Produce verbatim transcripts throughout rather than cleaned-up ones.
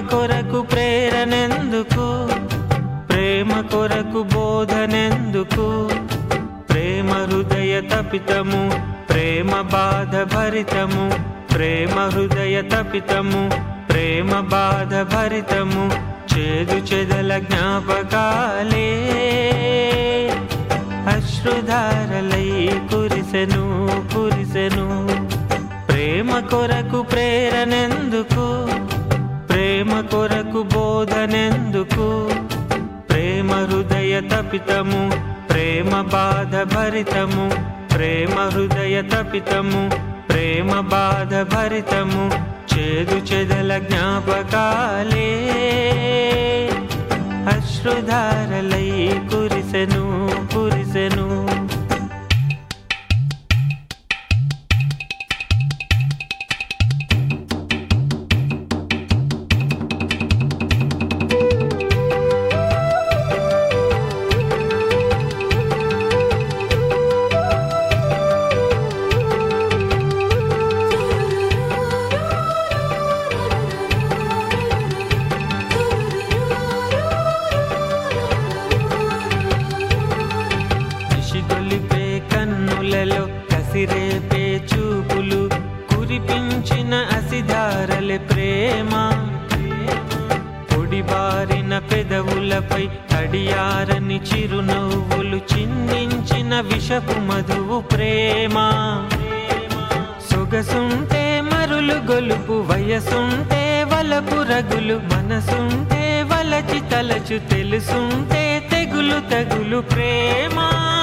కొరకు ప్రేరణెందుకు, ప్రేమ కొరకు బోధనెందుకు, ప్రేమ హృదయ తపితము ప్రేమ బాధ భరితము, ప్రేమ హృదయ తపితము ప్రేమ బాధ భరితము, చేదు చెదల జ్ఞాపకాలే అశ్రుధారలై కురిసెను కురిసెను. ప్రేమ కొరకు ప్రేరణెందుకు, ప్రేమ కొరకు బోధనెందుకు, ప్రేమ హృదయ తపితము ప్రేమ బాధ భరితము, ప్రేమ హృదయ తపితము ప్రేమ బాధ భరితము, చేదు చెదల జ్ఞాపకాలే అశ్రుధారలై కురిసెను కురిసెను. కన్నులలో కసిరేపే చూపులు కురిపించిన అసిధారలే ప్రేమ, పొడిబారిన పెదవులపై తడియారని చిరునవ్వులు చిందించిన విషపు మధువు ప్రేమ. సొగసుంటే మరులు గొలుపు, వయసుంటే వలపు రగులు, మనసుంటే వలచి తలచు, తెలుసుంటే తెగులు తగులు ప్రేమ.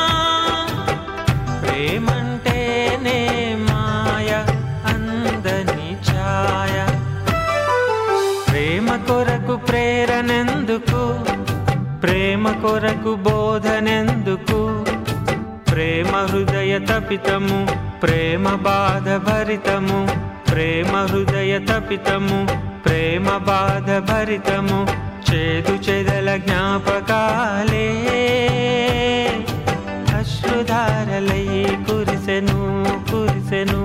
ప్రేమంటేనే మాయ అందని ఛాయ, ప్రేమ కొరకు ప్రేరణెందుకు, ప్రేమ కొరకు బోధనెందుకు, ప్రేమ హృదయ తపితము ప్రేమ బాధ భరితము, ప్రేమ హృదయ తపితము ప్రేమ బాధ భరితము, చేదు చెదల జ్ఞాపకాలే అశ్రుధారలై కురిసెను కురిసెను.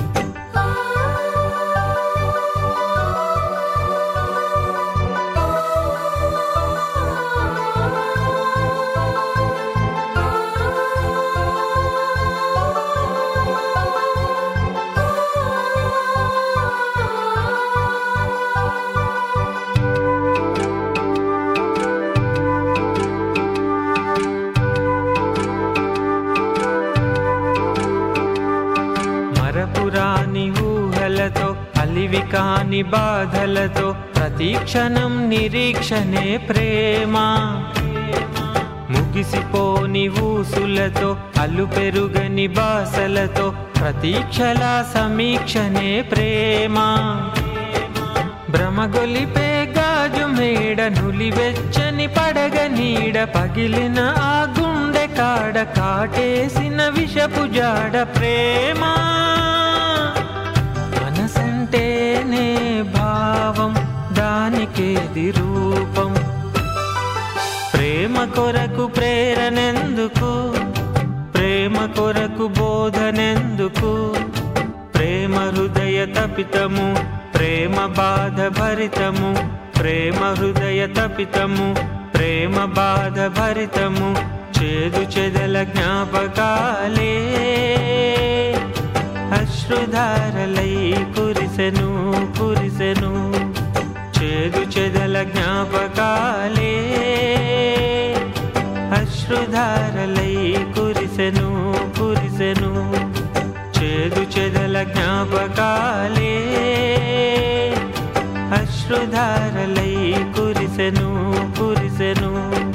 మరపురాని ఊహలతో అలివి కాని బాధలతో ప్రతిక్షణం నిరీక్షణే ప్రేమ, ముగిసిపోని ఊసులతో అలు పెరుగని బాసలతో ప్రతీక్షల సమీక్షనే ప్రేమ. భ్రమగొలిపే గాజు మేడ నులివెచ్చని పడగ నీడ, పగిలిన ఆ గుండె కాడ కాటేసిన విషపు జాడ ప్రేమ. మనసంటేనే భావం, దానికేది రూపం, ప్రేమ కొరకు ప్రేరణెందుకు, ప్రేమ కొరకు బోధనెందుకు, ప్రేమ హృదయ తపితము ప్రేమ బాధ భరితము, ప్రేమ హృదయ తపితము ప్రేమ బాధ భరితము, చేదు చెదల జ్ఞాపకాలే అశ్రుధారలై కురిసెను కురిసెను. చేదు చెదల జ్ఞాపకాలే అశ్రుధారలై కురిసెను కురిసెను. చేదు చెదల జ్ఞాపకాలే అశ్రుధారలై కురిసెను కురిసెను.